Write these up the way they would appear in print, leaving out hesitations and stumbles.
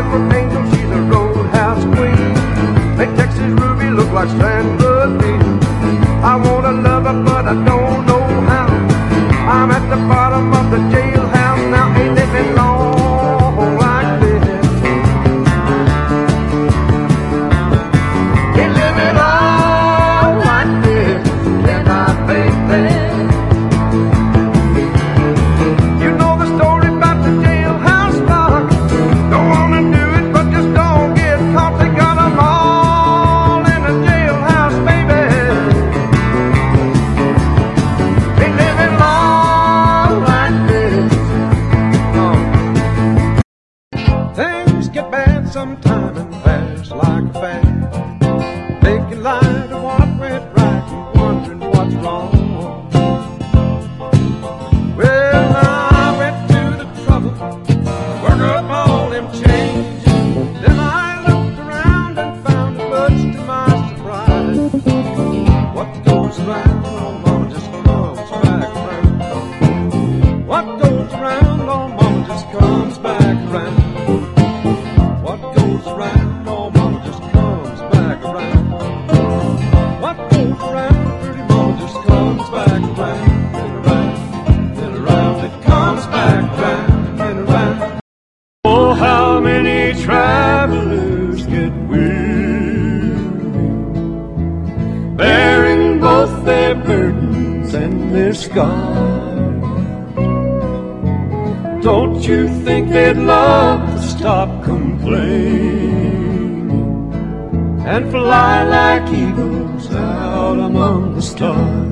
Hartford angel, she's a roadhouse queen. Make Texas Ruby look like Sandra Lee. I wanna love her, but I don't know how. I'm at the bottom of the jailhouse now, ain't living long like this. Ain't living all like this, can I, baby? You know the story about the jailhouse lock. Don't wanna do it, but just don't get caught. They got 'em all in the jailhouse, baby. Ain't living long like this. Things get bad sometime and pass like a fad. Making light of what went right and wondering what's wrong. Well, I went to the trouble, work up all them changes. Then I looked around and found it much to my surprise. What goes around, oh mama, just comes back around. What goes around, oh mama, just comes back around. What goes around, oh mama, just comes back around. What goes around, pretty mama, just comes back around. And around, and around, it comes back round and around. Oh, how many travelers get weary, bearing both their burdens and their scars. Don't you think they'd love to stop complaining and fly like eagles out among the stars?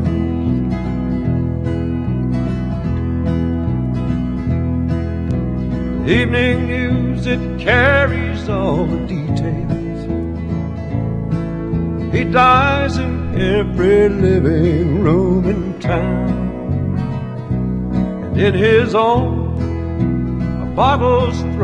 Evening news, it carries all the details. He dies in every living room in town, and in his own, a bottle's thrown